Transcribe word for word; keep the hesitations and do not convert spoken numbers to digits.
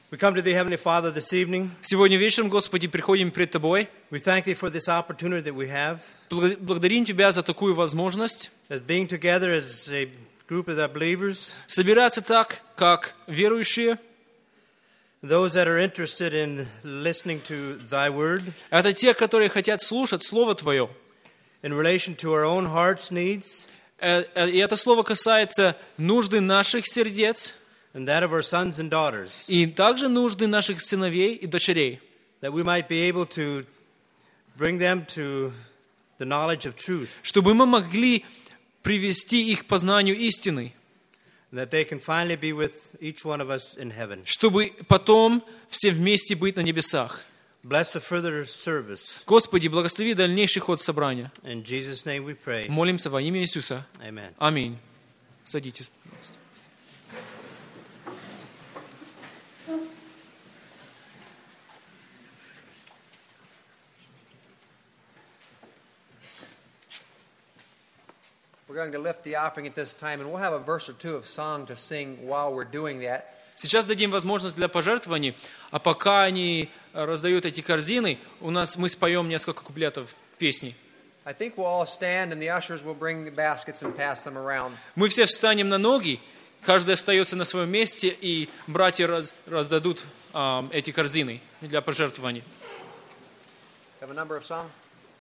We come to Thee, Heavenly Father, this evening. Сегодня вечером, Господи, приходим пред Тобой. We thank Thee for this opportunity that we have. Благодарим Тебя за такую возможность As being together as a group of the believers, собираться так, как верующие. those that are interested in listening to Thy Word, Это те, которые хотят слушать Слово Твое. in relation to our own hearts' needs, Э, э, И это Слово касается нужды наших сердец and that of our sons and daughters, и также нужды наших сыновей и дочерей, that we might be able to bring them to the knowledge of truth, чтобы мы могли привести их к познанию истины, and that they can finally be with each one of us in heaven. чтобы потом все вместе быть на небесах. Bless the further service. Господи, благослови дальнейший ход собрания. In Jesus' name we pray. Молимся во имя Иисуса. Amen. Аминь. Садитесь, пожалуйста. We're going to lift the offering at this time, and we'll have a verse or two of song to sing while we're doing that. Сейчас дадим возможность для пожертвований, а пока они раздают эти корзины, у нас мы споем несколько куплетов песни. I think we'll all stand, and the ushers will bring the baskets and pass them around. Мы все встанем на ноги, каждый остается на своем месте, и братья раз- раздадут а, эти корзины для пожертвований. Have a number of song?